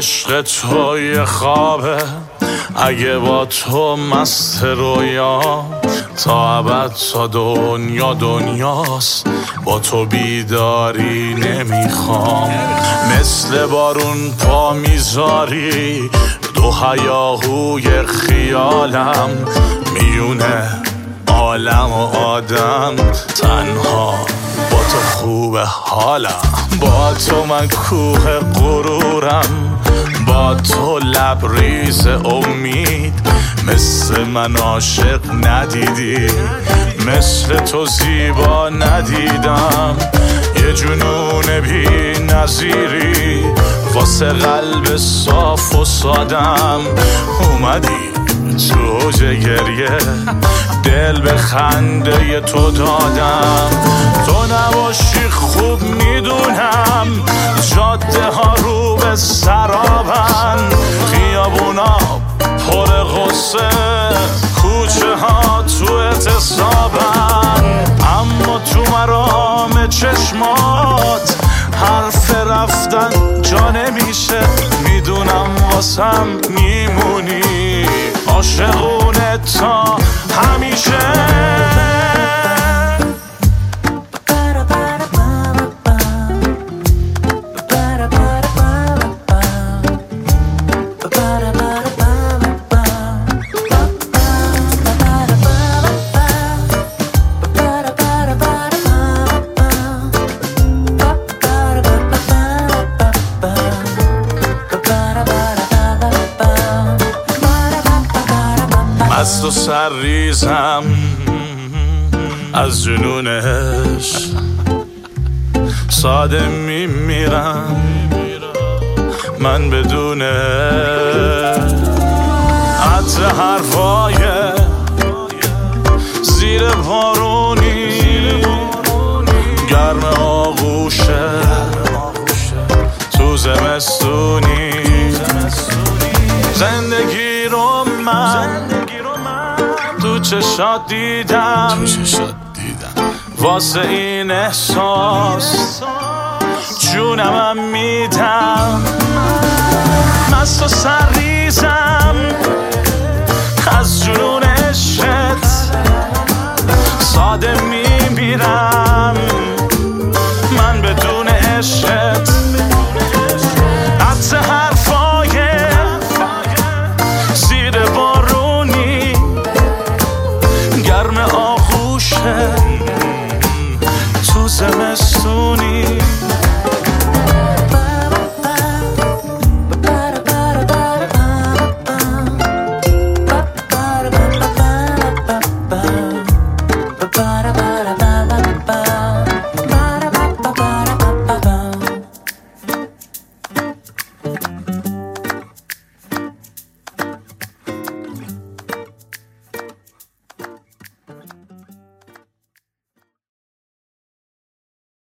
عشق تو یه خوابه، اگه با تو مست رویا، تا ابد تا دنیا دنیاست، با تو بیداری نمیخوام. مثل بارون پا میذاری دو هیاهوی خیالم، میونه عالم و آدم، تنها با تو خوب حالم. با تو من کوه غرورم، با تو لبریز امید، مثل من عاشق ندیدی، مثل تو زیبا ندیدم. یه جنون بی نظیری واسه قلب صاف و سادم، اومدی تو گریه دل به خنده تو دادم. تو نباشی خوب میدونم جاده ها رو به سرابن، خیابونا پر غصه، کوچه ها تو اعتصابن، اما تو مرام چشمات حرف رفتن جا نمیشه. میدونم واسم میمونی عاشقونه تا همیشه. مست و سرریزم از جنونش، ساده میمیرم من بدونه عطر حرفای زیر بارونی، گرم آغوشه تو زمستونی. زندگی رو من تو چشات دیدم، واسه این احساس جونمم میدم. مست و سرریزم از جنون عشقت، ساده میمیرم من بدون عشقت. عطر حرفای زیر بارونی، گرم آغوشه تو زمستونی.